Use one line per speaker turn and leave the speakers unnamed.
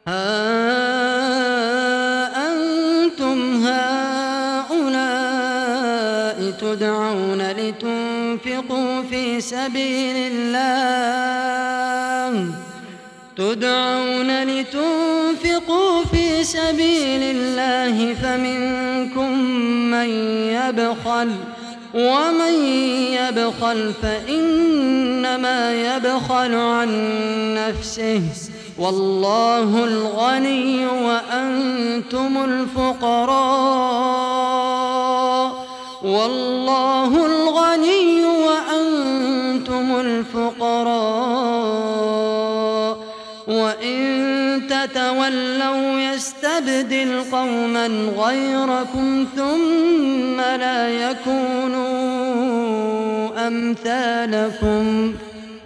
ها أنتم هؤلاء تدعون لتنفقوا في سبيل الله فمنكم من يبخل ومن يبخل فإنما يبخل عن نفسه والله الغني وأنتم الفقراء وإن تتولوا يستبدل قوما غيركم ثم لا يكونوا أمثالكم